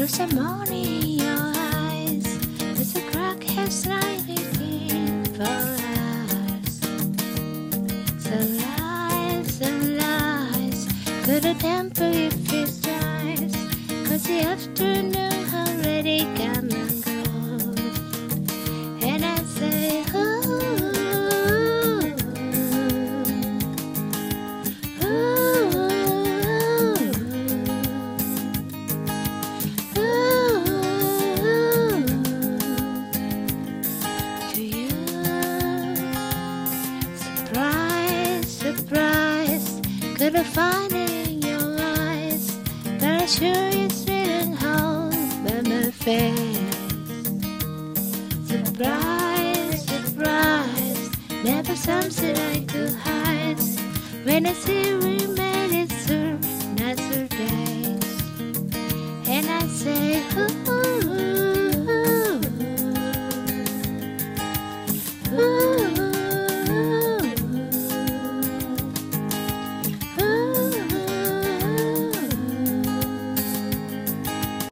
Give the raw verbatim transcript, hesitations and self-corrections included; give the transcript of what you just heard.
There's a morning in your eyes, there's a crack has slightly been for us. So lies, so lies, could a temper if it's dries, 'cause the afternoon already come and goes. And I say, ooh, ooh, ooh, to you. Surprise, surprise, could I find it in your eyes, that I sure it's written home by my face. Surprise, surprise, never something I could hide, when I see we made it through not through days. And I say, ooh,